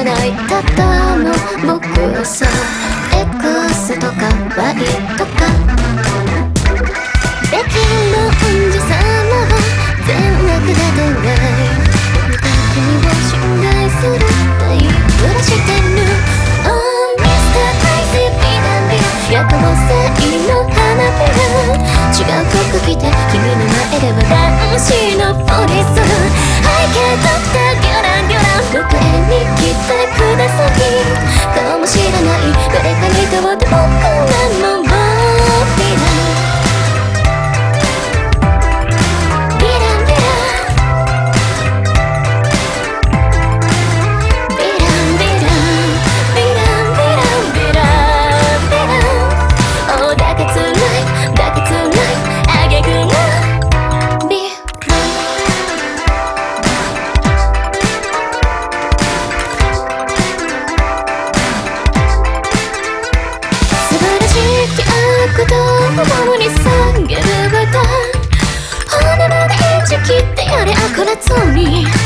らないただの僕をさ X とか Y とかべきの恩師様は全額立てない僕だけを信頼するタイプらしてる Oh Mr. Crazy ビラビラやかもせいの花びら違う服着て君の前では男子のポリス背景取ってギョラギョラ迎えに来てください顔も知らない誰かにとって僕なのビラ共に叫ぶ歌骨まで演じきってやれ悪らつに